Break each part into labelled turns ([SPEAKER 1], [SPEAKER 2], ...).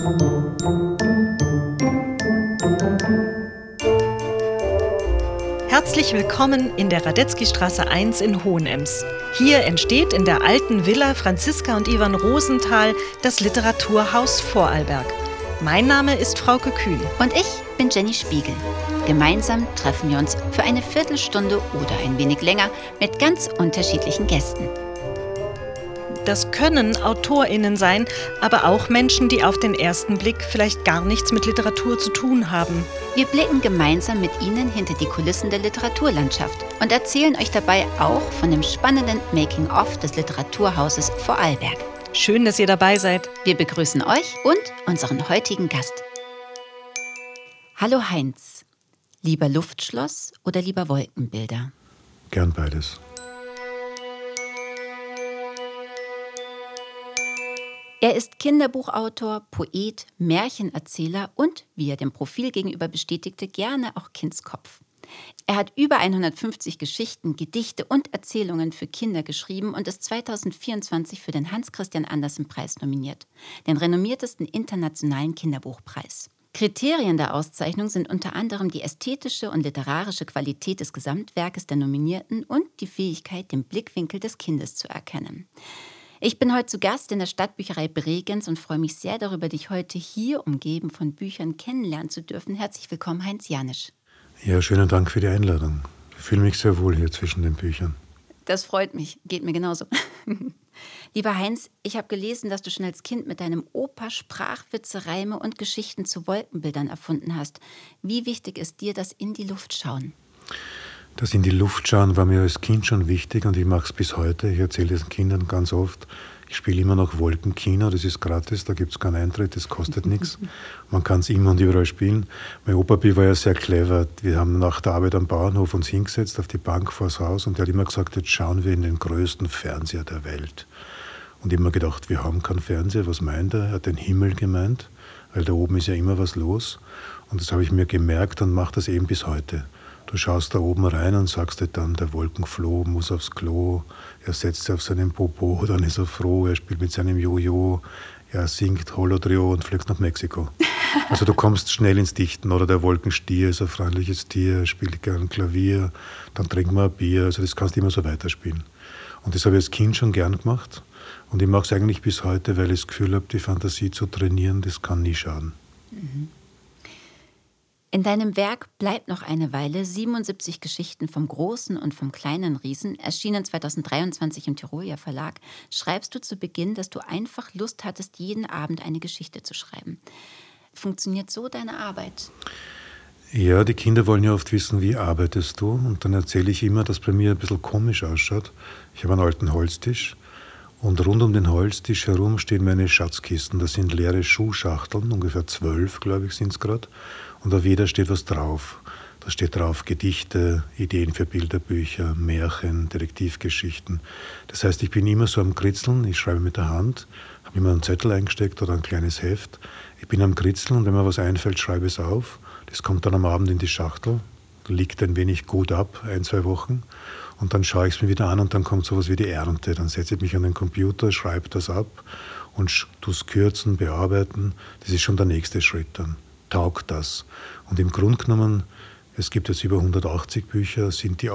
[SPEAKER 1] Herzlich willkommen in der Radetzkystraße 1 in Hohenems. Hier entsteht in der alten Villa Franziska und Ivan Rosenthal das Literaturhaus Vorarlberg. Mein Name ist Frauke Kühn.
[SPEAKER 2] Und ich bin Jenny Spiegel. Gemeinsam treffen wir uns für eine Viertelstunde oder ein wenig länger mit ganz unterschiedlichen Gästen.
[SPEAKER 1] Das können AutorInnen sein, aber auch Menschen, die auf den ersten Blick vielleicht gar nichts mit Literatur zu tun haben.
[SPEAKER 2] Wir blicken gemeinsam mit Ihnen hinter die Kulissen der Literaturlandschaft und erzählen euch dabei auch von dem spannenden Making-of des Literaturhauses Vorarlberg.
[SPEAKER 1] Schön, dass ihr dabei seid.
[SPEAKER 2] Wir begrüßen euch und unseren heutigen Gast. Hallo Heinz, lieber Luftschloss oder lieber Wolkenbilder?
[SPEAKER 3] Gern beides.
[SPEAKER 2] Er ist Kinderbuchautor, Poet, Märchenerzähler und, wie er dem Profil gegenüber bestätigte, gerne auch Kindskopf. Er hat über 150 Geschichten, Gedichte und Erzählungen für Kinder geschrieben und ist 2024 für den Hans-Christian-Andersen-Preis nominiert, den renommiertesten internationalen Kinderbuchpreis. Kriterien der Auszeichnung sind unter anderem die ästhetische und literarische Qualität des Gesamtwerkes der Nominierten und die Fähigkeit, den Blickwinkel des Kindes zu erkennen. Ich bin heute zu Gast in der Stadtbücherei Bregenz und freue mich sehr darüber, dich heute hier, umgeben von Büchern, kennenlernen zu dürfen. Herzlich willkommen, Heinz Janisch.
[SPEAKER 3] Ja, schönen Dank für die Einladung. Ich fühle mich sehr wohl hier zwischen den Büchern.
[SPEAKER 2] Das freut mich, geht mir genauso. Lieber Heinz, ich habe gelesen, dass du schon als Kind mit deinem Opa Sprachwitze, Reime und Geschichten zu Wolkenbildern erfunden hast. Wie wichtig ist dir das in die Luft schauen?
[SPEAKER 3] Das in die Luft schauen war mir als Kind schon wichtig und ich mache es bis heute. Ich erzähle es den Kindern ganz oft. Ich spiele immer noch Wolkenkino, das ist gratis, da gibt es keinen Eintritt, das kostet nichts. Man kann es immer und überall spielen. Mein Opa war ja sehr clever. Wir haben nach der Arbeit am Bauernhof uns hingesetzt auf die Bank vors Haus und der hat immer gesagt, jetzt schauen wir in den größten Fernseher der Welt. Und ich habe mir gedacht, wir haben keinen Fernseher, was meint er? Er hat den Himmel gemeint, weil da oben ist ja immer was los. Und das habe ich mir gemerkt und mache das eben bis heute. Du schaust da oben rein und sagst dir dann, der Wolkenfloh muss aufs Klo, er setzt sich auf seinen Popo, dann ist er froh, er spielt mit seinem Jojo, er singt Holodrio und fliegt nach Mexiko. Also du kommst schnell ins Dichten. Oder der Wolkenstier ist ein freundliches Tier, er spielt gern Klavier, dann trinken wir ein Bier, also das kannst du immer so weiterspielen. Und das habe ich als Kind schon gern gemacht und ich mache es eigentlich bis heute, weil ich das Gefühl habe, die Fantasie zu trainieren, das kann nie schaden.
[SPEAKER 2] Mhm. In deinem Werk Bleibt noch eine Weile 77 Geschichten vom großen und vom kleinen Riesen, erschienen 2023 im Tiroler Verlag, schreibst du zu Beginn, dass du einfach Lust hattest, jeden Abend eine Geschichte zu schreiben. Funktioniert so deine Arbeit?
[SPEAKER 3] Ja, die Kinder wollen ja oft wissen, wie arbeitest du? Und dann erzähle ich immer, dass bei mir ein bisschen komisch ausschaut. Ich habe einen alten Holztisch und rund um den Holztisch herum stehen meine Schatzkisten. Das sind leere Schuhschachteln, ungefähr 12, glaube ich, sind es gerade. Und auf jeder steht was drauf. Da steht drauf Gedichte, Ideen für Bilderbücher, Märchen, Detektivgeschichten. Das heißt, ich bin immer so am Kritzeln, ich schreibe mit der Hand, habe immer einen Zettel eingesteckt oder ein kleines Heft. Ich bin am Kritzeln und wenn mir was einfällt, schreibe ich es auf. Das kommt dann am Abend in die Schachtel, liegt ein wenig gut ab, 1-2 Wochen. Und dann schaue ich es mir wieder an und dann kommt sowas wie die Ernte. Dann setze ich mich an den Computer, schreibe das ab und tue es kürzen, bearbeiten. Das ist schon der nächste Schritt dann. Taugt das? Und im Grunde genommen, es gibt jetzt über 180 Bücher,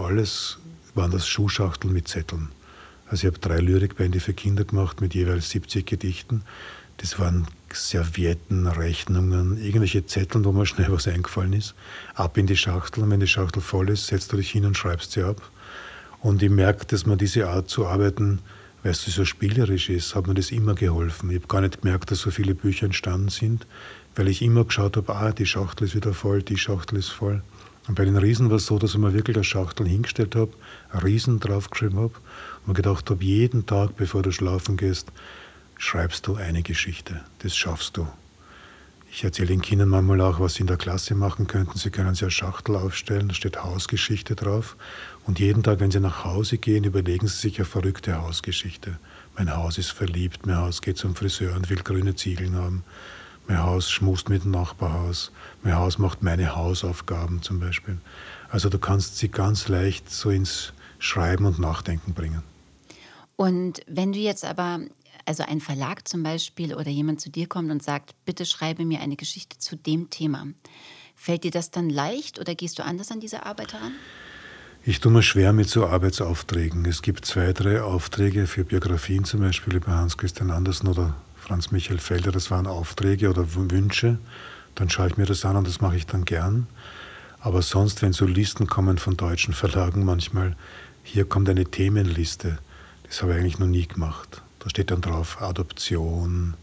[SPEAKER 3] waren das Schuhschachteln mit Zetteln. Also ich habe 3 Lyrikbände für Kinder gemacht mit jeweils 70 Gedichten. Das waren Servietten, Rechnungen, irgendwelche Zettel, wo mir schnell was eingefallen ist. Ab in die Schachtel und wenn die Schachtel voll ist, setzt du dich hin und schreibst sie ab. Und ich merke, dass man diese Art zu arbeiten, weil es so spielerisch ist, hat mir das immer geholfen. Ich habe gar nicht gemerkt, dass so viele Bücher entstanden sind, weil ich immer geschaut habe, die Schachtel ist wieder voll, die Schachtel ist voll. Und bei den Riesen war es so, dass ich mir wirklich eine Schachtel hingestellt habe, Riesen draufgeschrieben habe und mir gedacht habe, jeden Tag, bevor du schlafen gehst, schreibst du eine Geschichte. Das schaffst du. Ich erzähle den Kindern manchmal auch, was sie in der Klasse machen könnten. Sie können sich eine Schachtel aufstellen, da steht Hausgeschichte drauf. Und jeden Tag, wenn sie nach Hause gehen, überlegen sie sich eine verrückte Hausgeschichte. Mein Haus ist verliebt, mein Haus geht zum Friseur und will grüne Ziegeln haben. Mein Haus schmust mit dem Nachbarhaus. Mein Haus macht meine Hausaufgaben zum Beispiel. Also du kannst sie ganz leicht so ins Schreiben und Nachdenken bringen.
[SPEAKER 2] Und wenn du jetzt aber Also ein Verlag zum Beispiel oder jemand zu dir kommt und sagt, bitte schreibe mir eine Geschichte zu dem Thema. Fällt dir das dann leicht oder gehst du anders an diese Arbeit heran?
[SPEAKER 3] Ich tue mir schwer mit so Arbeitsaufträgen. Es gibt 2, 3 Aufträge für Biografien, zum Beispiel über Hans Christian Andersen oder Franz Michael Felder. Das waren Aufträge oder Wünsche. Dann schaue ich mir das an und das mache ich dann gern. Aber sonst, wenn so Listen kommen von deutschen Verlagen manchmal, hier kommt eine Themenliste. Das habe ich eigentlich noch nie gemacht. Da steht dann drauf Adoption,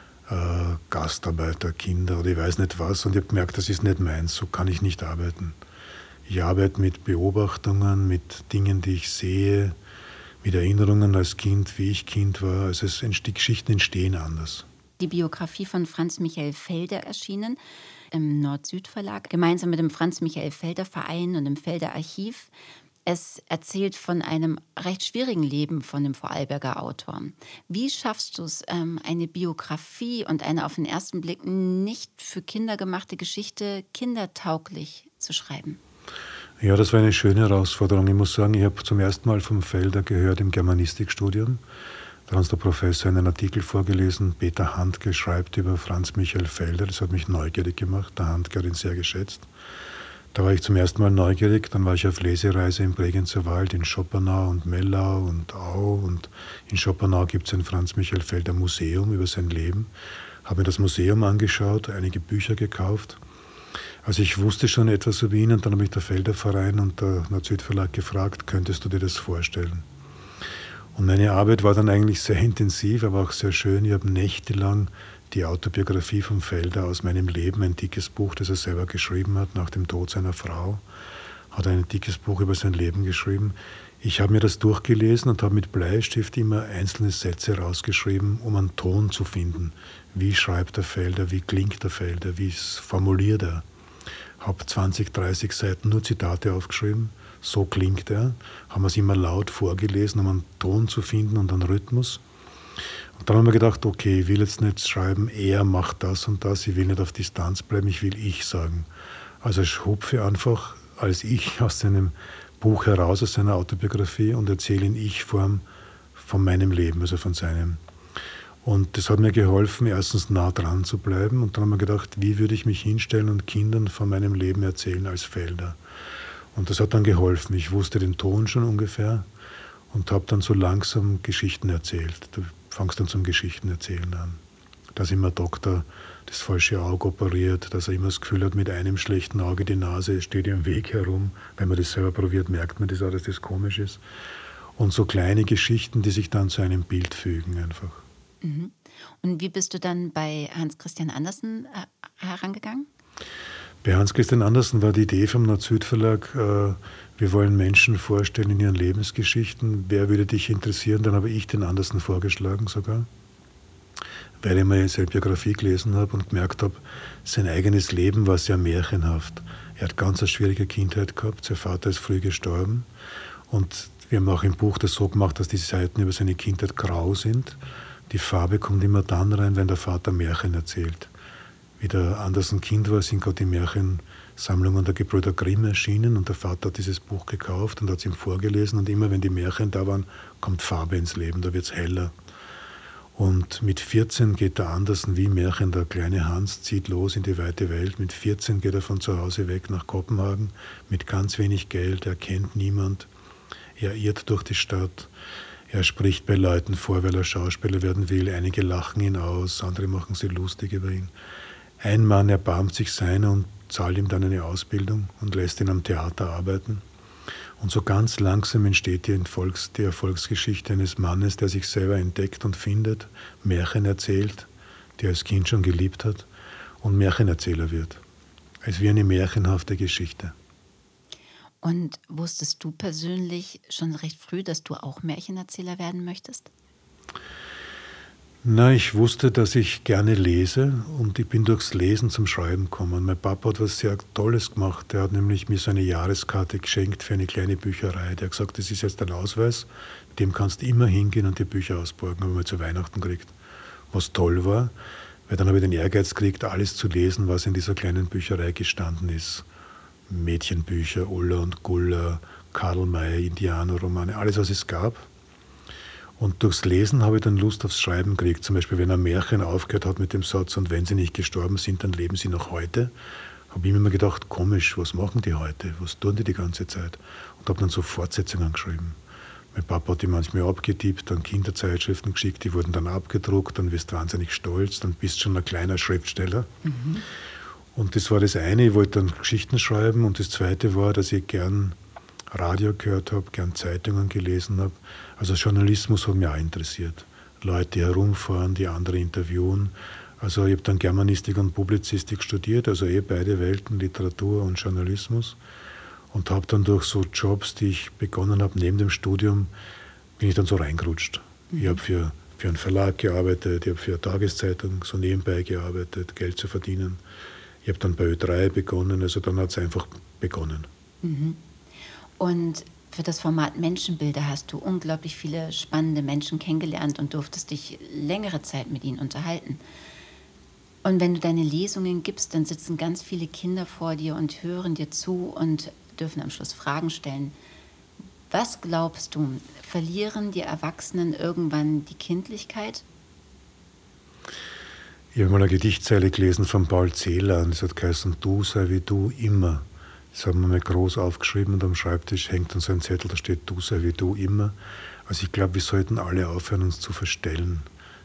[SPEAKER 3] Gastarbeiter, Kinder oder ich weiß nicht was. Und ich habe gemerkt, das ist nicht meins, so kann ich nicht arbeiten. Ich arbeite mit Beobachtungen, mit Dingen, die ich sehe, mit Erinnerungen als Kind, wie ich Kind war. Also die Geschichten entstehen anders.
[SPEAKER 2] Die Biografie von Franz Michael Felder erschienen im Nord-Süd-Verlag, gemeinsam mit dem Franz Michael Felder Verein und dem Felder Archiv. Es erzählt von einem recht schwierigen Leben von dem Vorarlberger Autor. Wie schaffst du es, eine Biografie und eine auf den ersten Blick nicht für Kinder gemachte Geschichte kindertauglich zu schreiben?
[SPEAKER 3] Ja, das war eine schöne Herausforderung. Ich muss sagen, ich habe zum ersten Mal vom Felder gehört im Germanistikstudium. Da hat uns der Professor einen Artikel vorgelesen, Peter Handke schreibt über Franz Michael Felder. Das hat mich neugierig gemacht. Der Handke hat ihn sehr geschätzt. Da war ich zum ersten Mal neugierig. Dann war ich auf Lesereise im Bregenzer Wald, in Schopenau und Mellau und Au. Und in Schopenau gibt es ein Franz Michael Felder Museum über sein Leben. Habe mir das Museum angeschaut, einige Bücher gekauft. Also ich wusste schon etwas über ihn und dann habe ich der Felder Verein und der Nord-Süd-Verlag gefragt, könntest du dir das vorstellen? Und meine Arbeit war dann eigentlich sehr intensiv, aber auch sehr schön. Ich habe nächtelang die Autobiografie vom Felder aus meinem Leben, ein dickes Buch, das er selber geschrieben hat, nach dem Tod seiner Frau, hat er ein dickes Buch über sein Leben geschrieben. Ich habe mir das durchgelesen und habe mit Bleistift immer einzelne Sätze rausgeschrieben, um einen Ton zu finden. Wie schreibt der Felder, wie klingt der Felder, wie formuliert er? Habe 20, 30 Seiten nur Zitate aufgeschrieben. So klingt er. Haben wir es immer laut vorgelesen, um einen Ton zu finden und einen Rhythmus. Und dann haben wir gedacht, okay, ich will jetzt nicht schreiben, er macht das und das, ich will nicht auf Distanz bleiben, ich will ich sagen. Also ich hupfe einfach als ich aus seinem Buch heraus, aus seiner Autobiografie und erzähle in Ich-Form von meinem Leben, also von seinem. Und das hat mir geholfen, erstens nah dran zu bleiben. Und dann haben wir gedacht, wie würde ich mich hinstellen und Kindern von meinem Leben erzählen als Felder. Und das hat dann geholfen. Ich wusste den Ton schon ungefähr und habe dann so langsam Geschichten erzählt. Du fängst dann zum Geschichtenerzählen an. Dass immer Doktor das falsche Auge operiert, dass er immer das Gefühl hat, mit einem schlechten Auge die Nase steht im Weg herum. Wenn man das selber probiert, merkt man das auch, dass das komisch ist. Und so kleine Geschichten, die sich dann zu einem Bild fügen einfach.
[SPEAKER 2] Mhm. Und wie bist du dann bei Hans Christian Andersen herangegangen?
[SPEAKER 3] Bei Hans Christian Andersen war die Idee vom Nord-Süd-Verlag, wir wollen Menschen vorstellen in ihren Lebensgeschichten. Wer würde dich interessieren? Dann habe ich den Andersen vorgeschlagen sogar, weil ich mal seine Biografie gelesen habe und gemerkt habe, sein eigenes Leben war sehr märchenhaft. Er hat ganz eine schwierige Kindheit gehabt, sein Vater ist früh gestorben und wir haben auch im Buch das so gemacht, dass die Seiten über seine Kindheit grau sind. Die Farbe kommt immer dann rein, wenn der Vater Märchen erzählt. Wie der Andersen Kind war, sind gerade die Märchensammlungen der Gebrüder Grimm erschienen und der Vater hat dieses Buch gekauft und hat es ihm vorgelesen und immer wenn die Märchen da waren, kommt Farbe ins Leben, da wird es heller. Und mit 14 geht der Andersen wie Märchen, der kleine Hans zieht los in die weite Welt. Mit 14 geht er von zu Hause weg nach Kopenhagen mit ganz wenig Geld, er kennt niemand, er irrt durch die Stadt. Er spricht bei Leuten vor, weil er Schauspieler werden will. Einige lachen ihn aus, andere machen sich lustig über ihn. Ein Mann erbarmt sich seiner und zahlt ihm dann eine Ausbildung und lässt ihn am Theater arbeiten. Und so ganz langsam entsteht die Erfolgsgeschichte eines Mannes, der sich selber entdeckt und findet, Märchen erzählt, die er als Kind schon geliebt hat und Märchenerzähler wird. Es ist wie eine märchenhafte Geschichte.
[SPEAKER 2] Und wusstest du persönlich schon recht früh, dass du auch Märchenerzähler werden möchtest?
[SPEAKER 3] Na, ich wusste, dass ich gerne lese und ich bin durchs Lesen zum Schreiben gekommen. Mein Papa hat was sehr Tolles gemacht. Er hat nämlich mir so eine Jahreskarte geschenkt für eine kleine Bücherei. Der hat gesagt, das ist jetzt ein Ausweis, mit dem kannst du immer hingehen und die Bücher ausborgen. Haben wir zu Weihnachten gekriegt. Was toll war, weil dann habe ich den Ehrgeiz gekriegt, alles zu lesen, was in dieser kleinen Bücherei gestanden ist. Mädchenbücher, Ulla und Gulla, Karl May, Indianerromane, alles was es gab. Und durchs Lesen habe ich dann Lust aufs Schreiben gekriegt. Zum Beispiel, wenn ein Märchen aufgehört hat mit dem Satz, und wenn sie nicht gestorben sind, dann leben sie noch heute, habe ich mir immer gedacht, komisch, was machen die heute? Was tun die ganze Zeit? Und habe dann so Fortsetzungen geschrieben. Mein Papa hat die manchmal abgetippt, dann Kinderzeitschriften geschickt, die wurden dann abgedruckt, dann wirst du wahnsinnig stolz, dann bist du schon ein kleiner Schriftsteller. Und das war das eine, ich wollte dann Geschichten schreiben, und das zweite war, dass ich gern Radio gehört habe, gern Zeitungen gelesen habe. Also Journalismus hat mich auch interessiert. Leute, die herumfahren, die andere interviewen. Also ich habe dann Germanistik und Publizistik studiert, also beide Welten, Literatur und Journalismus. Und habe dann durch so Jobs, die ich begonnen habe neben dem Studium, bin ich dann so reingerutscht. Ich habe für einen Verlag gearbeitet, ich habe für eine Tageszeitung so nebenbei gearbeitet, Geld zu verdienen. Ich habe dann bei Ö3 begonnen, also dann hat es einfach begonnen.
[SPEAKER 2] Und für das Format Menschenbilder hast du unglaublich viele spannende Menschen kennengelernt und durftest dich längere Zeit mit ihnen unterhalten. Und wenn du deine Lesungen gibst, dann sitzen ganz viele Kinder vor dir und hören dir zu und dürfen am Schluss Fragen stellen. Was glaubst du, verlieren die Erwachsenen irgendwann die Kindlichkeit?
[SPEAKER 3] Ich habe mal eine Gedichtzeile gelesen von Paul Celan, das hat geheißen, du sei wie du immer. Das haben wir mal groß aufgeschrieben und am Schreibtisch hängt dann so ein Zettel, da steht, du sei wie du immer. Also ich glaube, wir sollten alle aufhören, uns zu verstellen.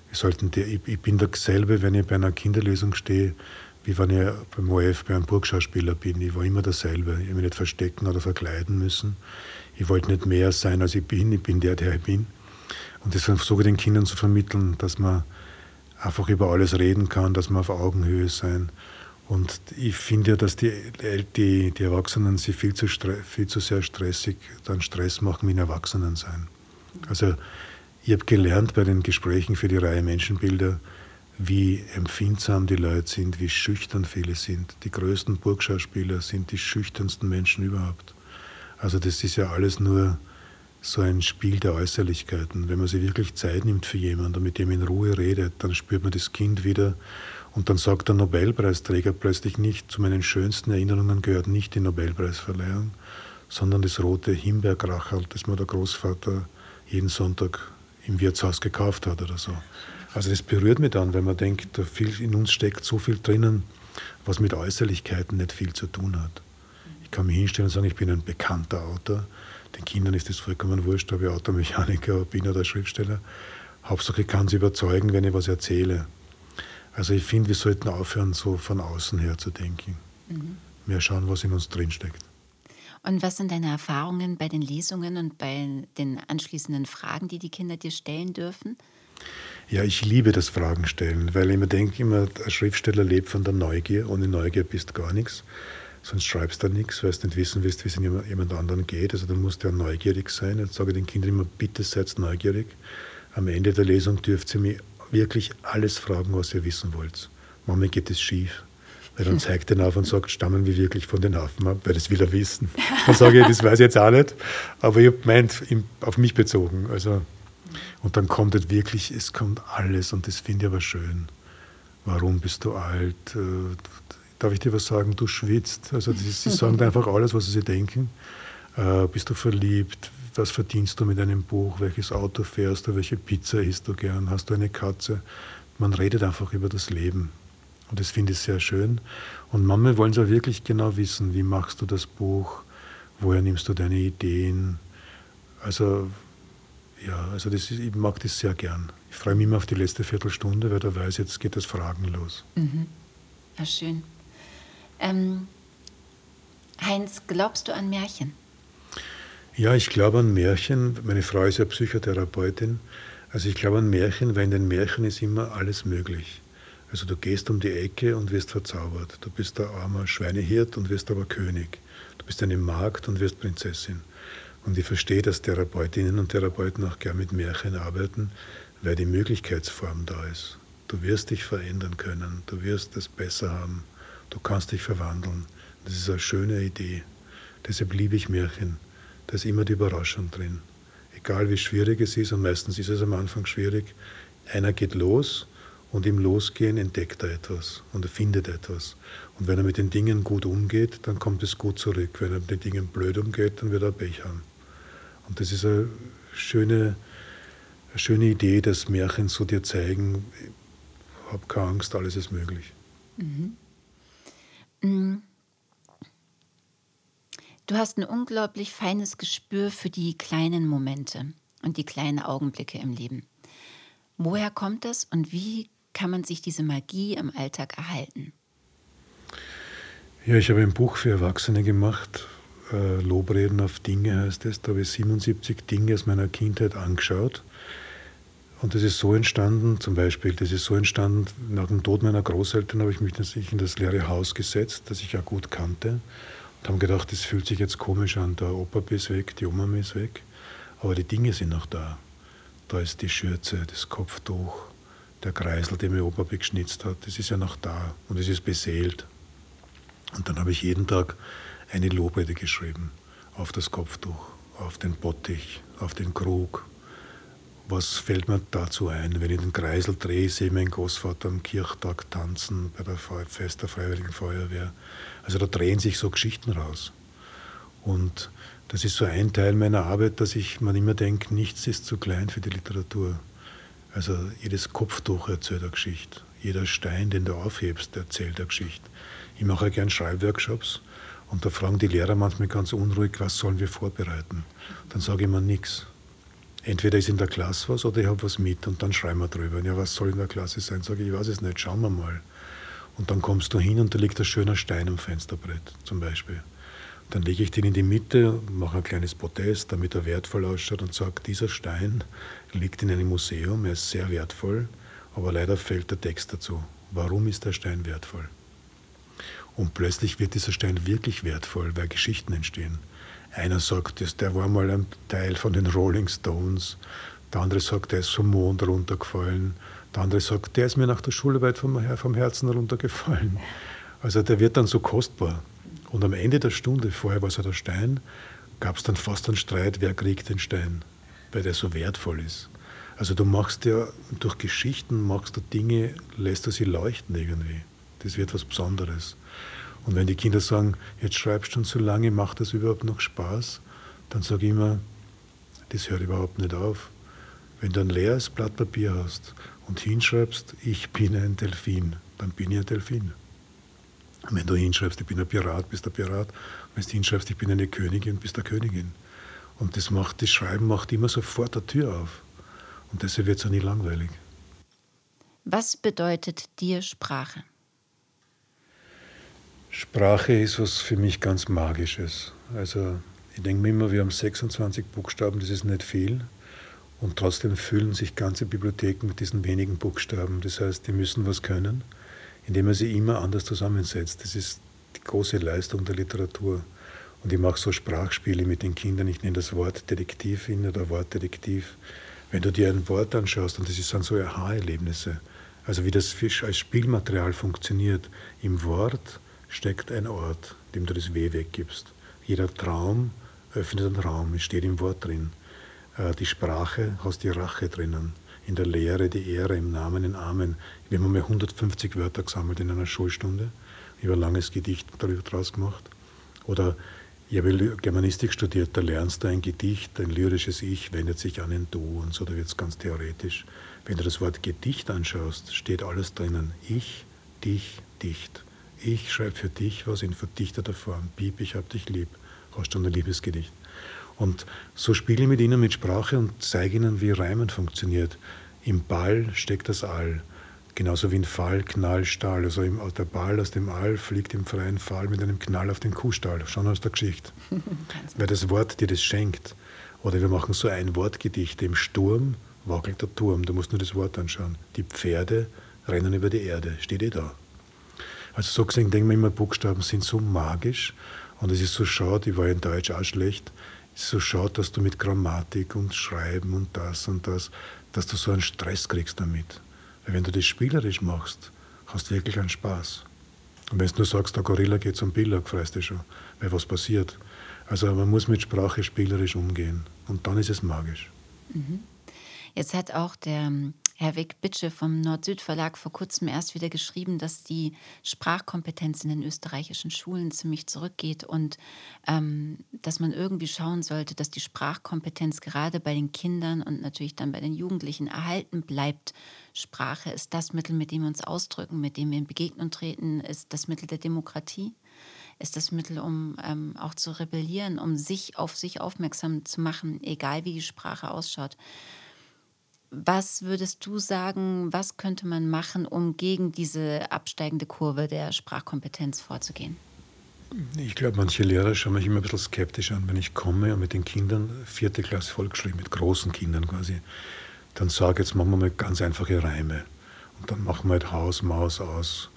[SPEAKER 3] Ich bin dasselbe, wenn ich bei einer Kinderlesung stehe, wie wenn ich beim ORF bei einem Burgschauspieler bin. Ich war immer dasselbe. Ich habe mich nicht verstecken oder verkleiden müssen. Ich wollte nicht mehr sein, als ich bin der ich bin. Und das versuche ich den Kindern zu vermitteln, dass man einfach über alles reden kann, dass man auf Augenhöhe sein. Und ich finde ja, dass die Erwachsenen sich viel zu sehr stressig dann Stress machen mit Erwachsenen sein. Also ich habe gelernt bei den Gesprächen für die Reihe Menschenbilder, wie empfindsam die Leute sind, wie schüchtern viele sind. Die größten Burgschauspieler sind die schüchternsten Menschen überhaupt. Also das ist ja alles nur so ein Spiel der Äußerlichkeiten. Wenn man sich wirklich Zeit nimmt für jemanden und mit dem in Ruhe redet, dann spürt man das Kind wieder und dann sagt der Nobelpreisträger plötzlich nicht, zu meinen schönsten Erinnerungen gehört nicht die Nobelpreisverleihung, sondern das rote Himbeerkracherl, das mir der Großvater jeden Sonntag im Wirtshaus gekauft hat oder so. Also das berührt mich dann, weil man denkt, in uns steckt so viel drinnen, was mit Äußerlichkeiten nicht viel zu tun hat. Ich kann mich hinstellen und sagen, ich bin ein bekannter Autor. Den Kindern ist das vollkommen wurscht, ob ich Automechaniker bin oder Schriftsteller. Hauptsache ich kann sie überzeugen, wenn ich was erzähle. Also ich finde, wir sollten aufhören, so von außen her zu denken. Mehr schauen, was in uns drinsteckt.
[SPEAKER 2] Und was sind deine Erfahrungen bei den Lesungen und bei den anschließenden Fragen, die die Kinder dir stellen dürfen?
[SPEAKER 3] Ja, ich liebe das Fragen stellen, weil ich mir denke, ein Schriftsteller lebt von der Neugier. Ohne Neugier bist du gar nichts. Sonst schreibst du nichts, weil du nicht wissen willst, wie es in jemand anderen geht. Also dann musst du ja neugierig sein. Jetzt sage ich den Kindern immer, bitte seid neugierig. Am Ende der Lesung dürft ihr mich wirklich alles fragen, was ihr wissen wollt. Manchmal geht es schief. Weil dann zeigt er auf und sagt, stammen wir wirklich von den Affen ab, weil das will er wissen. Dann sage ich, das weiß ich jetzt auch nicht, aber ich habe gemeint, auf mich bezogen. Also, und dann kommt halt wirklich, es kommt alles und das finde ich aber schön. Warum bist du alt? Darf ich dir was sagen? Du schwitzt. Also sie sagen einfach alles, was sie sich denken. Bist du verliebt? Was verdienst du mit einem Buch? Welches Auto fährst du? Welche Pizza isst du gern? Hast du eine Katze? Man redet einfach über das Leben. Und das finde ich sehr schön. Und manchmal wollen sie auch wirklich genau wissen, wie machst du das Buch? Woher nimmst du deine Ideen? Also, ja, ich mag das sehr gern. Ich freue mich immer auf die letzte Viertelstunde, weil da weiß, jetzt geht das Fragen los.
[SPEAKER 2] Ja, schön. Heinz, glaubst du an Märchen?
[SPEAKER 3] Ja, ich glaube an Märchen. Meine Frau ist ja Psychotherapeutin. Also ich glaube an Märchen, weil in den Märchen ist immer alles möglich. Also du gehst um die Ecke und wirst verzaubert. Du bist ein armer Schweinehirt und wirst aber König. Du bist eine Magd und wirst Prinzessin. Und ich verstehe, dass Therapeutinnen und Therapeuten auch gern mit Märchen arbeiten, weil die Möglichkeitsform da ist. Du wirst dich verändern können. Du wirst es besser haben. Du kannst dich verwandeln. Das ist eine schöne Idee. Deshalb liebe ich Märchen. Da ist immer die Überraschung drin. Egal wie schwierig es ist, und meistens ist es am Anfang schwierig, einer geht los und im Losgehen entdeckt er etwas und er findet etwas. Und wenn er mit den Dingen gut umgeht, dann kommt es gut zurück. Wenn er mit den Dingen blöd umgeht, dann wird er Pech haben. Und das ist eine schöne eine schöne Idee, dass Märchen so dir zeigen, hab keine Angst, alles ist möglich.
[SPEAKER 2] Du hast ein unglaublich feines Gespür für die kleinen Momente und die kleinen Augenblicke im Leben. Woher kommt das und wie kann man sich diese Magie im Alltag erhalten?
[SPEAKER 3] Ja, ich habe ein Buch für Erwachsene gemacht, Lobreden auf Dinge heißt es. Da habe ich 77 Dinge aus meiner Kindheit angeschaut. Und das ist so entstanden, zum Beispiel, das ist so entstanden, nach dem Tod meiner Großeltern habe ich mich in das leere Haus gesetzt, das ich ja gut kannte. Und habe gedacht, das fühlt sich jetzt komisch an, der Opa ist weg, die Oma ist weg, aber die Dinge sind noch da. Da ist die Schürze, das Kopftuch, der Kreisel, den mein Opa geschnitzt hat, das ist ja noch da und es ist beseelt. Und dann habe ich jeden Tag eine Lobrede geschrieben, auf das Kopftuch, auf den Bottich, auf den Krug. Was fällt mir dazu ein? Wenn ich den Kreisel drehe, sehe ich meinen Großvater am Kirchtag tanzen bei der Fest der Freiwilligen Feuerwehr. Also da drehen sich so Geschichten raus. Und das ist so ein Teil meiner Arbeit, dass ich mir immer denke, nichts ist zu klein für die Literatur. Also jedes Kopftuch erzählt eine Geschichte. Jeder Stein, den du aufhebst, erzählt eine Geschichte. Ich mache ja gern Schreibworkshops und da fragen die Lehrer manchmal ganz unruhig, was sollen wir vorbereiten? Dann sage ich immer nichts. Entweder ist in der Klasse was oder ich habe was mit und dann schreiben wir drüber. Ja, was soll in der Klasse sein? Sage ich, weiß es nicht, schauen wir mal. Und dann kommst du hin und da liegt ein schöner Stein am Fensterbrett zum Beispiel. Dann lege ich den in die Mitte, mache ein kleines Podest, damit er wertvoll ausschaut und sage, dieser Stein liegt in einem Museum, er ist sehr wertvoll, aber leider fehlt der Text dazu. Warum ist der Stein wertvoll? Und plötzlich wird dieser Stein wirklich wertvoll, weil Geschichten entstehen. Einer sagt, der war mal ein Teil von den Rolling Stones. Der andere sagt, der ist vom Mond runtergefallen. Der andere sagt, der ist mir nach der Schularbeit vom Herzen runtergefallen. Also der wird dann so kostbar. Und am Ende der Stunde, vorher war es ja der Stein, gab es dann fast einen Streit, wer kriegt den Stein, weil der so wertvoll ist. Also du machst ja, durch Geschichten machst du Dinge, lässt du sie leuchten irgendwie. Das wird was Besonderes. Und wenn die Kinder sagen, jetzt schreibst du schon so lange, macht das überhaupt noch Spaß? Dann sage ich immer, das hört überhaupt nicht auf. Wenn du ein leeres Blatt Papier hast und hinschreibst, ich bin ein Delfin, dann bin ich ein Delfin. Und wenn du hinschreibst, ich bin ein Pirat, bist du ein Pirat. Und wenn du hinschreibst, ich bin eine Königin, bist du eine Königin. Und das Schreiben macht immer sofort eine Tür auf. Und deshalb wird es auch nie langweilig.
[SPEAKER 2] Was bedeutet dir Sprache?
[SPEAKER 3] Sprache ist was für mich ganz Magisches. Also ich denke mir immer, wir haben 26 Buchstaben, das ist nicht viel. Und trotzdem füllen sich ganze Bibliotheken mit diesen wenigen Buchstaben. Das heißt, die müssen was können, indem man sie immer anders zusammensetzt. Das ist die große Leistung der Literatur. Und ich mache so Sprachspiele mit den Kindern. Ich nenne das Wort Detektiv oder Wortdetektiv. Wenn du dir ein Wort anschaust, und das sind so Aha-Erlebnisse, also wie das als Spielmaterial funktioniert, im Wort steckt ein Ort, dem du das W weggibst. Jeder Traum öffnet einen Raum, es steht im Wort drin. Die Sprache hast die Rache drinnen. In der Lehre die Ehre, im Namen den Amen. Wir haben mal 150 Wörter gesammelt in einer Schulstunde. Ich habe ein langes Gedicht daraus gemacht. Oder ich habe Germanistik studiert, da lernst du ein Gedicht, ein lyrisches Ich wendet sich an ein Du und so, da wird es ganz theoretisch. Wenn du das Wort Gedicht anschaust, steht alles drinnen. Ich, dich, dicht. Ich schreibe für dich was in verdichteter Form. Piep, ich hab dich lieb. Hast du ein Liebesgedicht. Und so spiele ich mit ihnen mit Sprache und zeige ihnen, wie Reimen funktioniert. Im Ball steckt das All. Genauso wie ein Fall, Knall, Stahl. Also der Ball aus dem All fliegt im freien Fall mit einem Knall auf den Kuhstall. Schon aus der Geschichte. Weil das Wort dir das schenkt. Oder wir machen so ein Wortgedicht. Im Sturm wackelt der Turm. Du musst nur das Wort anschauen. Die Pferde rennen über die Erde. Steht da. Also so gesehen denke ich mir immer, Buchstaben sind so magisch. Und es ist so schade, ich war in Deutsch auch schlecht, es ist so schade, dass du mit Grammatik und Schreiben und das, dass du so einen Stress kriegst damit. Weil wenn du das spielerisch machst, hast du wirklich einen Spaß. Und wenn du nur sagst, der Gorilla geht zum Billag, freust du schon, weil was passiert. Also man muss mit Sprache spielerisch umgehen und dann ist es magisch.
[SPEAKER 2] Jetzt hat auch der Herwig Bitsche vom Nord-Süd-Verlag vor kurzem erst wieder geschrieben, dass die Sprachkompetenz in den österreichischen Schulen ziemlich zurückgeht und dass man irgendwie schauen sollte, dass die Sprachkompetenz gerade bei den Kindern und natürlich dann bei den Jugendlichen erhalten bleibt. Sprache ist das Mittel, mit dem wir uns ausdrücken, mit dem wir in Begegnung treten, ist das Mittel der Demokratie, ist das Mittel, um auch zu rebellieren, um sich auf sich aufmerksam zu machen, egal wie die Sprache ausschaut. Was würdest du sagen, was könnte man machen, um gegen diese absteigende Kurve der Sprachkompetenz vorzugehen?
[SPEAKER 3] Ich glaube, manche Lehrer schauen mich immer ein bisschen skeptisch an, wenn ich komme und mit den Kindern, 4. Klasse Volksschule, mit großen Kindern quasi, dann sage jetzt machen wir mal ganz einfache Reime. Und dann machen wir halt Haus, Maus aus.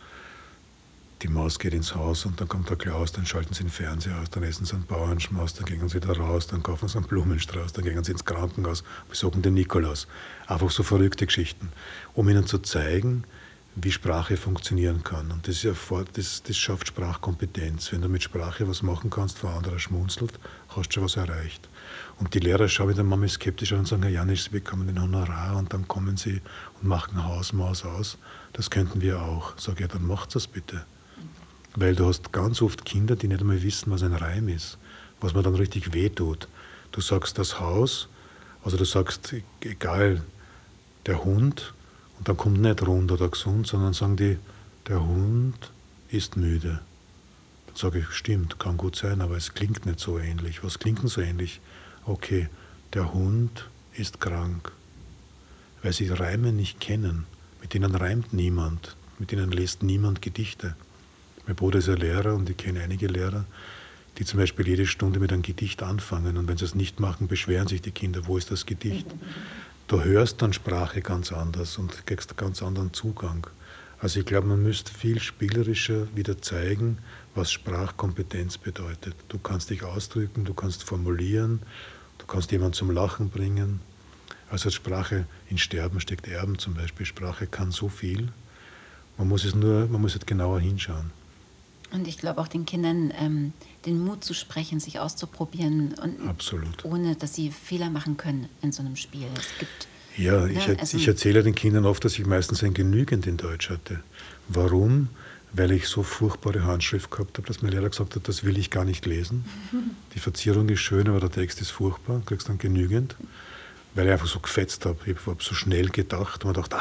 [SPEAKER 3] Die Maus geht ins Haus und dann kommt der Klaus, dann schalten sie den Fernseher aus, dann essen sie einen Bauernschmaus, dann gehen sie wieder raus, dann kaufen sie einen Blumenstrauß, dann gehen sie ins Krankenhaus, besuchen den Nikolaus. Einfach so verrückte Geschichten, um ihnen zu zeigen, wie Sprache funktionieren kann. Und das, ist ja das schafft Sprachkompetenz. Wenn du mit Sprache was machen kannst, wo ein anderer schmunzelt, hast du schon was erreicht. Und die Lehrer schauen wieder manchmal skeptisch an und sagen, Herr Janisch, Sie bekommen den Honorar und dann kommen Sie und machen Haus, Maus aus. Das könnten wir auch. Sag ja, dann macht das bitte. Weil du hast ganz oft Kinder, die nicht einmal wissen, was ein Reim ist, was mir dann richtig wehtut. Du sagst das Haus, also du sagst, egal, der Hund, und dann kommt nicht rund oder gesund, sondern sagen die, der Hund ist müde. Dann sage ich, stimmt, kann gut sein, aber es klingt nicht so ähnlich. Was klingt denn so ähnlich? Okay, der Hund ist krank. Weil sie Reime nicht kennen. Mit denen reimt niemand, mit denen liest niemand Gedichte. Mein Bruder ist ja Lehrer und ich kenne einige Lehrer, die zum Beispiel jede Stunde mit einem Gedicht anfangen. Und wenn sie es nicht machen, beschweren sich die Kinder, wo ist das Gedicht? Du hörst dann Sprache ganz anders und kriegst einen ganz anderen Zugang. Also ich glaube, man müsste viel spielerischer wieder zeigen, was Sprachkompetenz bedeutet. Du kannst dich ausdrücken, du kannst formulieren, du kannst jemanden zum Lachen bringen. Also Sprache in Sterben steckt Erben zum Beispiel. Sprache kann so viel. Man muss halt genauer hinschauen.
[SPEAKER 2] Und ich glaube auch den Kindern den Mut zu sprechen, sich auszuprobieren und
[SPEAKER 3] Absolut.
[SPEAKER 2] Ohne, dass sie Fehler machen können in so einem Spiel. Es gibt,
[SPEAKER 3] ich erzähle den Kindern oft, dass ich meistens ein Genügend in Deutsch hatte. Warum? Weil ich so furchtbare Handschrift gehabt habe, dass mein Lehrer gesagt hat, das will ich gar nicht lesen. Die Verzierung ist schön, aber der Text ist furchtbar, kriegst dann genügend. Weil ich einfach so gefetzt habe. Ich habe so schnell gedacht und man dachte,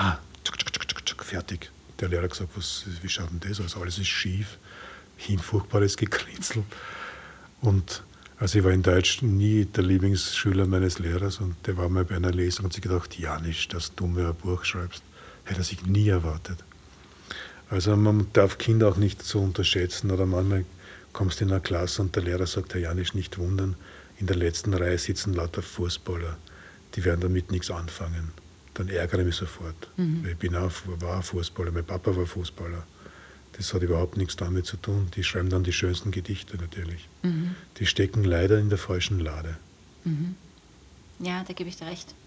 [SPEAKER 3] fertig. Der Lehrer hat gesagt, wie schaut denn das aus? Alles ist schief. Ein furchtbares Gekritzel. Und also ich war in Deutsch nie der Lieblingsschüler meines Lehrers und der war mal bei einer Lesung und hat sich gedacht, Janisch, dass du mir ein Buch schreibst, hätte er sich nie erwartet. Also man darf Kinder auch nicht so unterschätzen oder manchmal kommst du in eine Klasse und der Lehrer sagt, Herr Janisch, nicht wundern, in der letzten Reihe sitzen lauter Fußballer, die werden damit nichts anfangen. Dann ärgere ich mich sofort. Weil ich war Fußballer, mein Papa war Fußballer. Das hat überhaupt nichts damit zu tun. Die schreiben dann die schönsten Gedichte natürlich. Die stecken leider in der falschen Lade.
[SPEAKER 2] Ja, da gebe ich dir recht.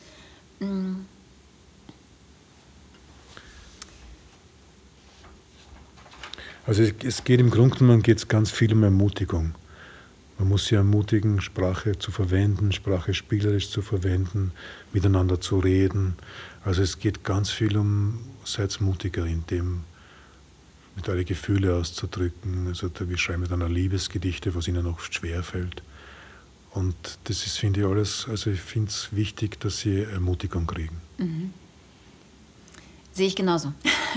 [SPEAKER 3] Also es geht im Grunde genommen ganz viel um Ermutigung. Man muss sie ermutigen, Sprache zu verwenden, Sprache spielerisch zu verwenden, miteinander zu reden. Also es geht ganz viel um, seid mutiger in dem, mit eure Gefühle auszudrücken. Also wir schreiben dann auch Liebesgedichte, was ihnen oft schwerfällt. Und das ist, finde ich, alles, also ich finde es wichtig, dass sie Ermutigung kriegen.
[SPEAKER 2] Sehe ich genauso.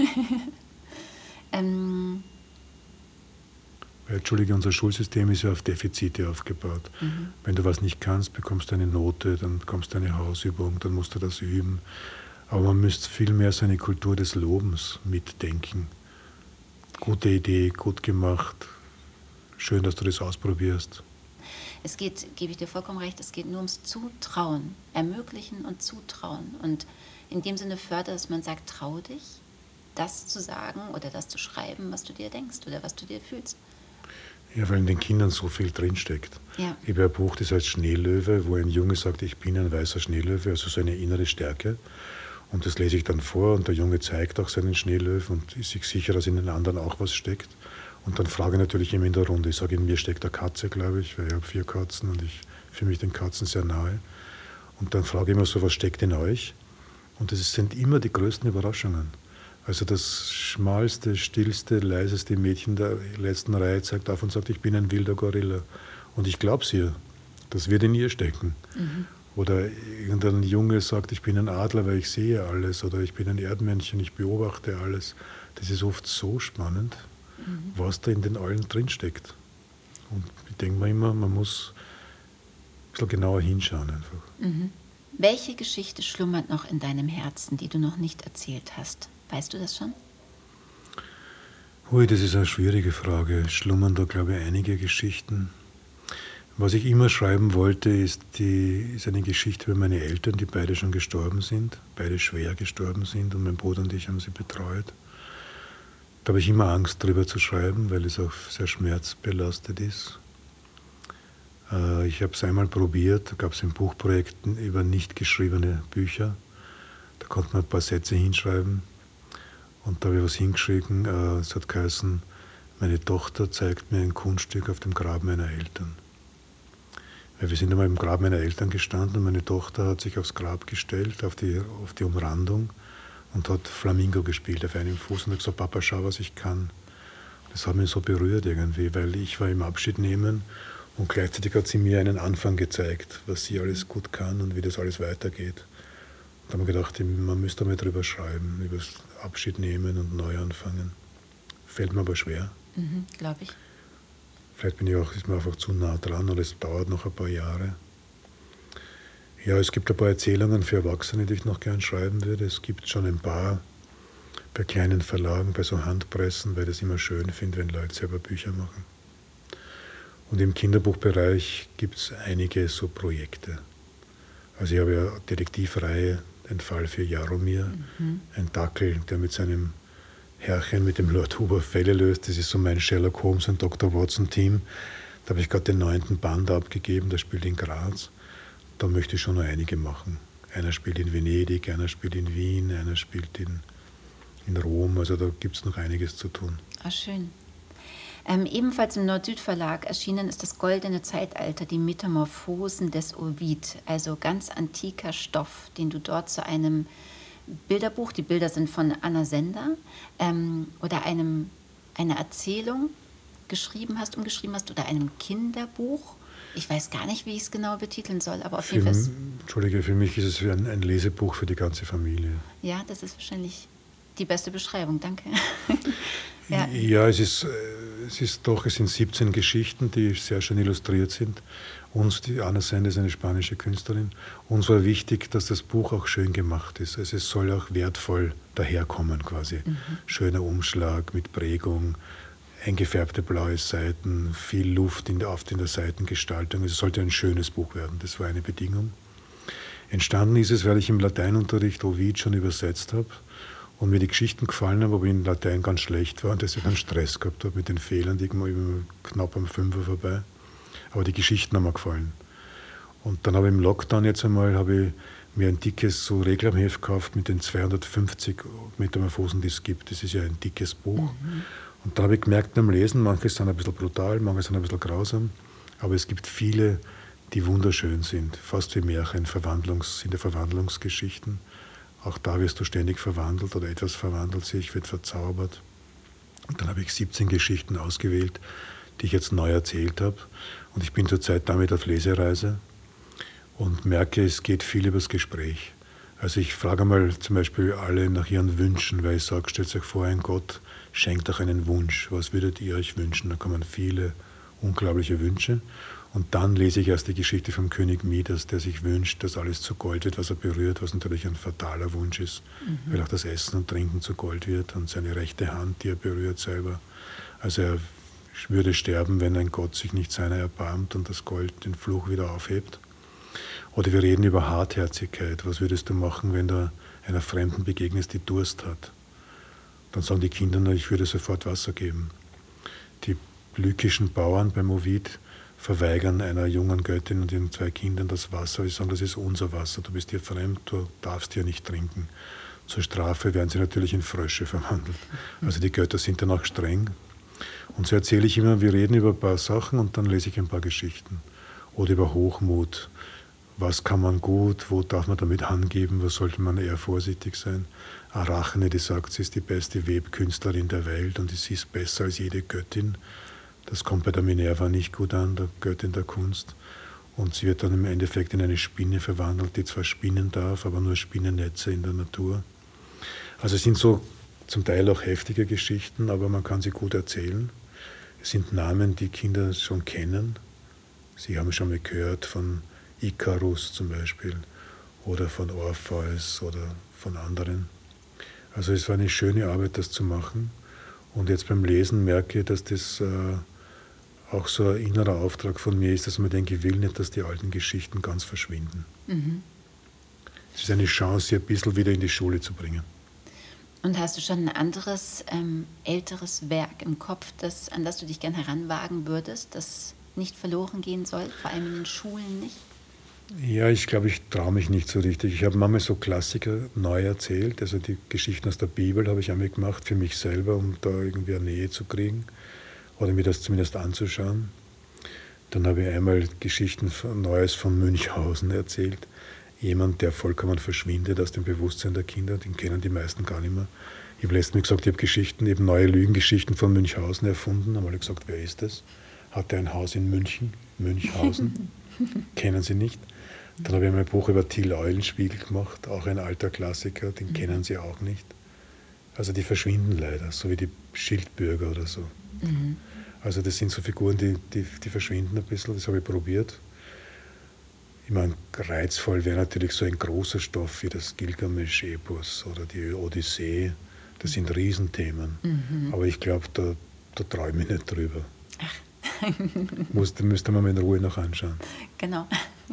[SPEAKER 3] Entschuldige, unser Schulsystem ist ja auf Defizite aufgebaut. Wenn du was nicht kannst, bekommst du eine Note, dann bekommst du eine Hausübung, dann musst du das üben. Aber man müsste viel mehr so eine Kultur des Lobens mitdenken. Gute Idee, gut gemacht, schön, dass du das ausprobierst.
[SPEAKER 2] Es geht, gebe ich dir vollkommen recht, es geht nur ums Zutrauen, ermöglichen und zutrauen. Und in dem Sinne fördert, dass man sagt, trau dich, das zu sagen oder das zu schreiben, was du dir denkst oder was du dir fühlst.
[SPEAKER 3] Ja, weil in den Kindern so viel drinsteckt.
[SPEAKER 2] Ja.
[SPEAKER 3] Ich habe ein Buch, das heißt Schneelöwe, wo ein Junge sagt, ich bin ein weißer Schneelöwe, also so eine innere Stärke. Und das lese ich dann vor und der Junge zeigt auch seinen Schneelöwen und ist sich sicher, dass in den anderen auch was steckt. Und dann frage ich natürlich immer in der Runde. Ich sage, in mir steckt eine Katze, glaube ich, weil ich habe 4 Katzen und ich fühle mich den Katzen sehr nahe. Und dann frage ich immer so, was steckt in euch? Und das sind immer die größten Überraschungen. Also das schmalste, stillste, leiseste Mädchen der letzten Reihe zeigt auf und sagt, ich bin ein wilder Gorilla. Und ich glaube es ihr. Das wird in ihr stecken. Oder irgendein Junge sagt, ich bin ein Adler, weil ich sehe alles. Oder ich bin ein Erdmännchen, ich beobachte alles. Das ist oft so spannend, was da in den allen drinsteckt. Und ich denke mir immer, man muss ein bisschen genauer hinschauen einfach.
[SPEAKER 2] Welche Geschichte schlummert noch in deinem Herzen, die du noch nicht erzählt hast? Weißt du das schon?
[SPEAKER 3] Ui, das ist eine schwierige Frage. Schlummern da, glaube ich, einige Geschichten. Was ich immer schreiben wollte, ist eine Geschichte über meine Eltern, die beide schon gestorben sind, beide schwer gestorben sind, und mein Bruder und ich haben sie betreut. Da habe ich immer Angst, darüber zu schreiben, weil es auch sehr schmerzbelastet ist. Ich habe es einmal probiert, da gab es in Buchprojekten über nicht geschriebene Bücher. Da konnte man ein paar Sätze hinschreiben und da habe ich was hingeschrieben. Es hat geheißen, meine Tochter zeigt mir ein Kunststück auf dem Grab meiner Eltern. Weil wir sind einmal im Grab meiner Eltern gestanden und meine Tochter hat sich aufs Grab gestellt, auf die Umrandung, und hat Flamingo gespielt auf einem Fuß und hat gesagt, Papa, schau, was ich kann. Das hat mich so berührt irgendwie, weil ich war im Abschied nehmen und gleichzeitig hat sie mir einen Anfang gezeigt, was sie alles gut kann und wie das alles weitergeht. Da haben wir gedacht, man müsste mal drüber schreiben, über das Abschied nehmen und neu anfangen. Fällt mir aber schwer.
[SPEAKER 2] Glaube ich.
[SPEAKER 3] Vielleicht ist mir einfach zu nah dran oder es dauert noch ein paar Jahre. Ja, es gibt ein paar Erzählungen für Erwachsene, die ich noch gern schreiben würde. Es gibt schon ein paar bei kleinen Verlagen, bei so Handpressen, weil ich das immer schön finde, wenn Leute selber Bücher machen. Und im Kinderbuchbereich gibt es einige so Projekte. Also ich habe ja eine Detektivreihe, den Fall für Jaromir, ein Dackel, der mit seinem Herrchen, mit dem Lord Huber Fälle löst. Das ist so mein Sherlock Holmes und Dr. Watson-Team. Da habe ich gerade den 9. Band abgegeben, der spielt in Graz. Da möchte ich schon noch einige machen. Einer spielt in Venedig, einer spielt in Wien, einer spielt in Rom. Also da gibt es noch einiges zu tun.
[SPEAKER 2] Ah, schön. Ebenfalls im Nord-Süd-Verlag erschienen ist das Goldene Zeitalter, die Metamorphosen des Ovid, also ganz antiker Stoff, den du dort zu einem Bilderbuch, die Bilder sind von Anna Sender, oder einer Erzählung umgeschrieben hast, oder einem Kinderbuch. Ich weiß gar nicht, wie ich es genau betiteln soll, aber auf jeden Fall.
[SPEAKER 3] Entschuldige, für mich ist es wie ein Lesebuch für die ganze Familie.
[SPEAKER 2] Ja, das ist wahrscheinlich die beste Beschreibung, danke.
[SPEAKER 3] Ja, es sind 17 Geschichten, die sehr schön illustriert sind. Die Anna Sender ist eine spanische Künstlerin. Uns war wichtig, dass das Buch auch schön gemacht ist. Also es soll auch wertvoll daherkommen quasi. Schöner Umschlag mit Prägung, eingefärbte blaue Seiten, viel Luft in der Seitengestaltung. Es sollte ein schönes Buch werden, das war eine Bedingung. Entstanden ist es, weil ich im Lateinunterricht Ovid schon übersetzt habe und mir die Geschichten gefallen haben, aber in Latein ganz schlecht war und deswegen einen Stress gehabt habe mit den Fehlern, die immer knapp am 5er vorbei. Aber die Geschichten haben mir gefallen. Und dann habe ich im Lockdown jetzt einmal mir ein dickes so Reklamheft gekauft mit den 250 Metamorphosen, die es gibt. Das ist ja ein dickes Buch. Und dann habe ich gemerkt beim Lesen, manche sind ein bisschen brutal, manche sind ein bisschen grausam, aber es gibt viele, die wunderschön sind, fast wie Märchen, in der Verwandlungsgeschichten. Auch da wirst du ständig verwandelt oder etwas verwandelt sich, wird verzaubert. Und dann habe ich 17 Geschichten ausgewählt, die ich jetzt neu erzählt habe. Und ich bin zurzeit damit auf Lesereise und merke, es geht viel übers Gespräch. Also ich frage mal zum Beispiel alle nach ihren Wünschen, weil ich sage, stellt euch vor, ein Gott schenkt euch einen Wunsch. Was würdet ihr euch wünschen? Da kommen viele unglaubliche Wünsche. Und dann lese ich erst die Geschichte vom König Midas, der sich wünscht, dass alles zu Gold wird, was er berührt, was natürlich ein fataler Wunsch ist, weil auch das Essen und Trinken zu Gold wird und seine rechte Hand, die er berührt selber. Also er würde sterben, wenn ein Gott sich nicht seiner erbarmt und das Gold den Fluch wieder aufhebt. Oder wir reden über Hartherzigkeit. Was würdest du machen, wenn du einer Fremden begegnest, die Durst hat? Dann sagen die Kinder, na, ich würde sofort Wasser geben. Die lykischen Bauern beim Ovid verweigern einer jungen Göttin und ihren 2 Kindern das Wasser. Sie sagen, das ist unser Wasser, du bist hier fremd, du darfst hier nicht trinken. Zur Strafe werden sie natürlich in Frösche verwandelt. Also die Götter sind dann auch streng. Und so erzähle ich immer, wir reden über ein paar Sachen und dann lese ich ein paar Geschichten. Oder über Hochmut. was kann man gut, wo darf man damit angeben, was sollte man eher vorsichtig sein. Arachne, die sagt, sie ist die beste Webkünstlerin der Welt und sie ist besser als jede Göttin. Das kommt bei der Minerva nicht gut an, der Göttin der Kunst. Und sie wird dann im Endeffekt in eine Spinne verwandelt, die zwar spinnen darf, aber nur Spinnennetze in der Natur. Also es sind so zum Teil auch heftige Geschichten, aber man kann sie gut erzählen. Es sind Namen, die Kinder schon kennen. Sie haben schon mal gehört von Ikarus zum Beispiel oder von Orpheus oder von anderen. Also es war eine schöne Arbeit, das zu machen. Und jetzt beim Lesen merke ich, dass das auch so ein innerer Auftrag von mir ist, dass man denkt, ich will nicht, dass die alten Geschichten ganz verschwinden. Es ist eine Chance, sie ein bisschen wieder in die Schule zu bringen.
[SPEAKER 2] Und hast du schon ein anderes, älteres Werk im Kopf, an das du dich gern heranwagen würdest, das nicht verloren gehen soll, vor allem in den Schulen nicht?
[SPEAKER 3] Ja, ich glaube, ich traue mich nicht so richtig. Ich habe manchmal so Klassiker neu erzählt, also die Geschichten aus der Bibel habe ich einmal gemacht für mich selber, um da irgendwie eine Nähe zu kriegen oder mir das zumindest anzuschauen. Dann habe ich einmal Geschichten Neues von Münchhausen erzählt. Jemand, der vollkommen verschwindet aus dem Bewusstsein der Kinder, den kennen die meisten gar nicht mehr. Ich habe letztens gesagt, ich habe Geschichten, eben neue Lügengeschichten von Münchhausen erfunden. Dann habe ich gesagt, wer ist das? Hat er ein Haus in München? Münchhausen? Kennen Sie nicht? Dann habe ich mein Buch über Till Eulenspiegel gemacht, auch ein alter Klassiker, den kennen Sie auch nicht. Also die verschwinden leider, so wie die Schildbürger oder so. Also das sind so Figuren, die verschwinden ein bisschen, das habe ich probiert. Ich meine, reizvoll wäre natürlich so ein großer Stoff wie das Gilgamesch-Epos oder die Odyssee. Das sind Riesenthemen. Aber ich glaube, da traue ich mich nicht drüber. Müsste man mal in Ruhe noch anschauen.
[SPEAKER 2] Genau.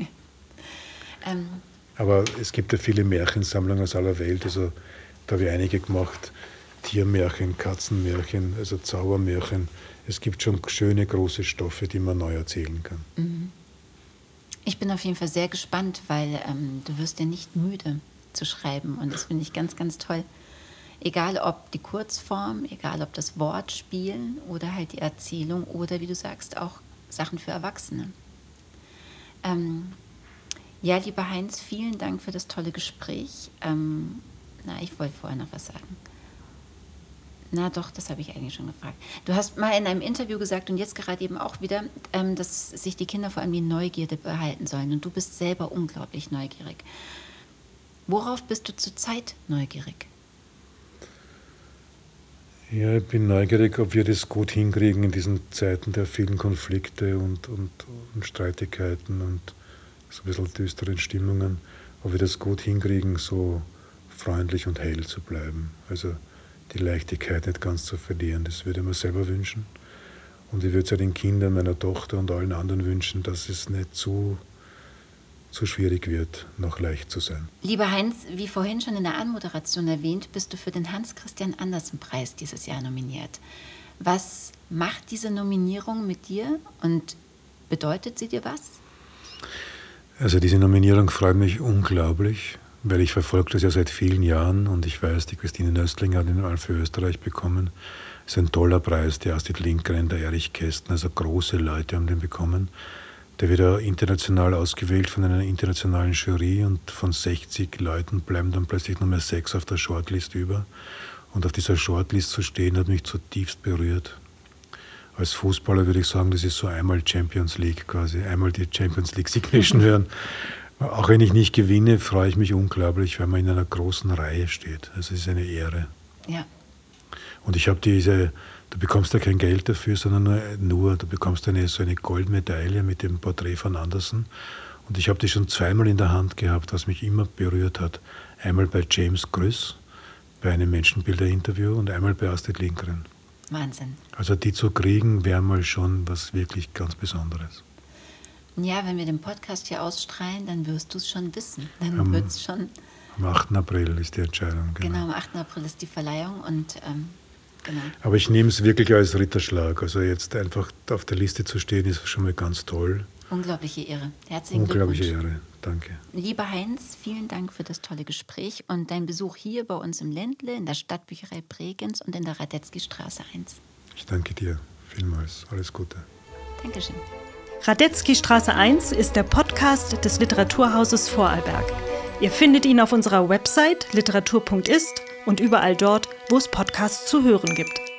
[SPEAKER 3] Aber es gibt ja viele Märchensammlungen aus aller Welt. Also da habe ich einige gemacht. Tiermärchen, Katzenmärchen, also Zaubermärchen. Es gibt schon schöne, große Stoffe, die man neu erzählen kann.
[SPEAKER 2] Ich bin auf jeden Fall sehr gespannt, weil du wirst ja nicht müde zu schreiben. Und das finde ich ganz, ganz toll. Egal ob die Kurzform, egal ob das Wortspiel oder halt die Erzählung oder, wie du sagst, auch Sachen für Erwachsene. Ja, lieber Heinz, vielen Dank für das tolle Gespräch. Ich wollte vorher noch was sagen. Na doch, das habe ich eigentlich schon gefragt. Du hast mal in einem Interview gesagt und jetzt gerade eben auch wieder, dass sich die Kinder vor allem die Neugierde behalten sollen. Und du bist selber unglaublich neugierig. Worauf bist du zurzeit neugierig?
[SPEAKER 3] Ja, ich bin neugierig, ob wir das gut hinkriegen in diesen Zeiten der vielen Konflikte und Streitigkeiten und so ein bisschen düsteren Stimmungen, ob wir das gut hinkriegen, so freundlich und hell zu bleiben. Also die Leichtigkeit nicht ganz zu verlieren, das würde ich mir selber wünschen. Und ich würde es ja den Kindern, meiner Tochter und allen anderen wünschen, dass es nicht zu schwierig wird, noch leicht zu sein.
[SPEAKER 2] Lieber Heinz, wie vorhin schon in der Anmoderation erwähnt, bist du für den Hans-Christian-Andersen-Preis dieses Jahr nominiert. Was macht diese Nominierung mit dir und bedeutet sie dir was?
[SPEAKER 3] Also diese Nominierung freut mich unglaublich, weil ich verfolge das ja seit vielen Jahren und ich weiß, die Christine Nöstling hat ihn für Österreich bekommen. Das ist ein toller Preis, der Astrid Lindgren, der Erich Kästner, also große Leute haben den bekommen. Der wird ja international ausgewählt von einer internationalen Jury und von 60 Leuten bleiben dann plötzlich nur mehr 6 auf der Shortlist über. Und auf dieser Shortlist zu stehen, hat mich zutiefst berührt. Als Fußballer würde ich sagen, das ist so einmal Champions League quasi, einmal die Champions League Signation hören. Auch wenn ich nicht gewinne, freue ich mich unglaublich, weil man in einer großen Reihe steht. Also es ist eine Ehre.
[SPEAKER 2] Ja.
[SPEAKER 3] Und ich habe du bekommst ja kein Geld dafür, sondern du bekommst so eine Goldmedaille mit dem Porträt von Andersen. Und ich habe die schon zweimal in der Hand gehabt, was mich immer berührt hat. Einmal bei James Grüss, bei einem Menschenbilder-Interview und einmal bei Astrid Lindgren.
[SPEAKER 2] Wahnsinn.
[SPEAKER 3] Also die zu kriegen, wäre mal schon was wirklich ganz Besonderes.
[SPEAKER 2] Ja, wenn wir den Podcast hier ausstrahlen, dann wirst du es schon wissen. Dann wird's schon.
[SPEAKER 3] Am 8. April ist die Entscheidung.
[SPEAKER 2] Genau, am 8. April ist die Verleihung und genau.
[SPEAKER 3] Aber ich nehme es wirklich als Ritterschlag. Also jetzt einfach auf der Liste zu stehen, ist schon mal ganz toll.
[SPEAKER 2] Unglaubliche Ehre. Herzlichen Glückwunsch.
[SPEAKER 3] Unglaubliche Ehre. Danke.
[SPEAKER 2] Lieber Heinz, vielen Dank für das tolle Gespräch und dein Besuch hier bei uns im Ländle, in der Stadtbücherei Bregenz und in der Radetzky Straße 1.
[SPEAKER 3] Ich danke dir vielmals. Alles Gute.
[SPEAKER 2] Dankeschön.
[SPEAKER 1] Radetzkystraße 1 ist der Podcast des Literaturhauses Vorarlberg. Ihr findet ihn auf unserer Website literatur.ist und überall dort, wo es Podcasts zu hören gibt.